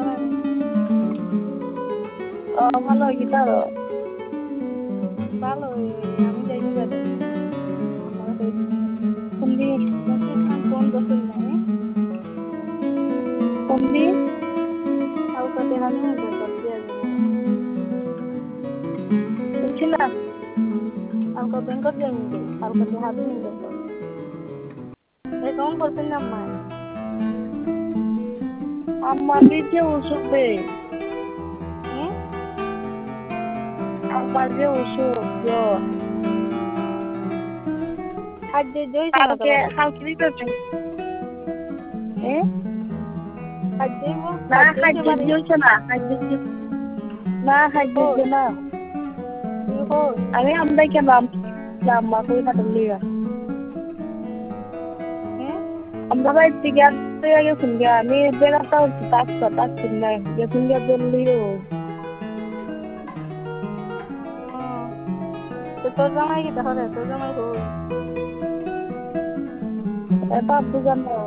ভালো গিটার ভালো আমি যাইনি যাবে আমার কোনদি ফোন করছিল না কোনদি কালকে দেখা নেই বেতন দিয়ে বুঝছি না কালকে ব্যাংকত যাইনি কালকে দেখা দিন বেতন অ্যাকাউন্ট করছেন না মা আমাদের যে ওষুধে হ্যাঁ আমার যে ওষুধ খাদ্য জইছে না কালকে তোমার কালকে দিতেছে খাদ্য না খাদ্য দিয়েছে না খাদ্য না খাদ্য না আমি আমরা কেলাম মা কই হাঁটার লিগা আমরা বাড়ির থেকে আসতে গেছেন গিয়া আমি বেড়াতে হচ্ছে তাকছি না গেছেন গিয়া বললিও তোর জামাই কি তাহলে তোর জামাই কই এটা বুঝান না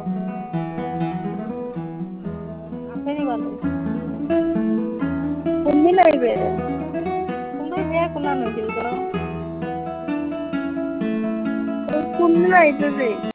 আসেনি ভালো কোনদিন আইবে তুমি বিয়ে কোনা নইছিল তো কোনদিন আইতেছে